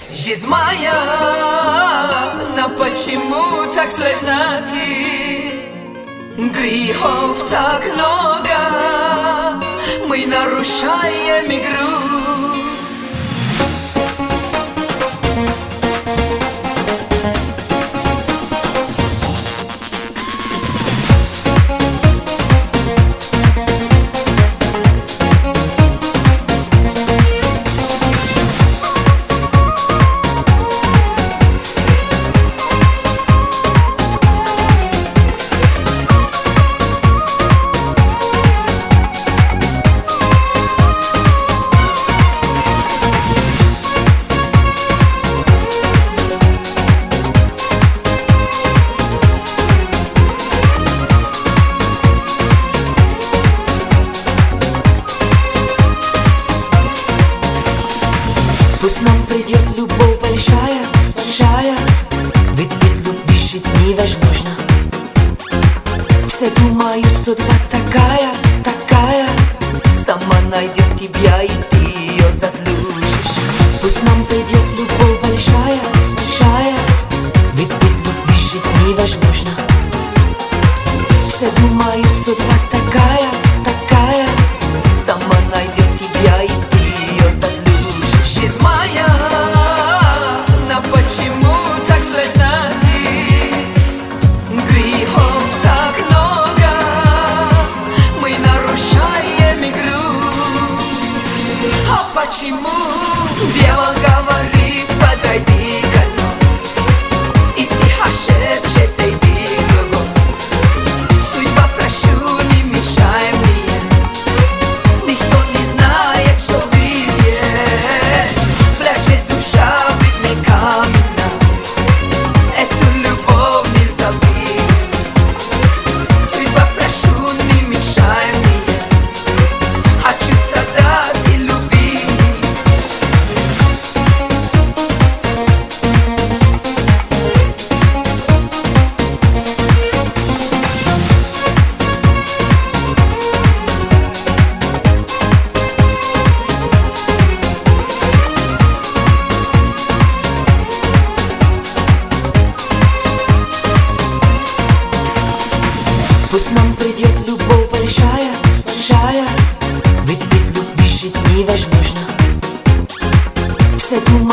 Жизнь моя, но почему так сложна ты? Грехов так много, мы нарушаем игру. Пусть нам придет любовь большая, большая, ведь без любви жить невозможно. Все думают, судьба такая, такая, сама найдет тебя, и ты ее заслужишь. Пусть нам придет любовь большая, большая, ведь без любви жить невозможно. Все думают, судьба такая, такая, сама найдет тебя, и ты ее заслужишь. Жизнь моя, но почему так сложна ты? Грехов так много, мы нарушаем игру. А почему дьявол говорит, подойди ко дну, и тихо шепчет, иди кругом. Судьба, прошу, не мешай мне, никто не знает, что Пусть нам придет любовь большая, большая, ведь без любви жить невозможно. Все думают,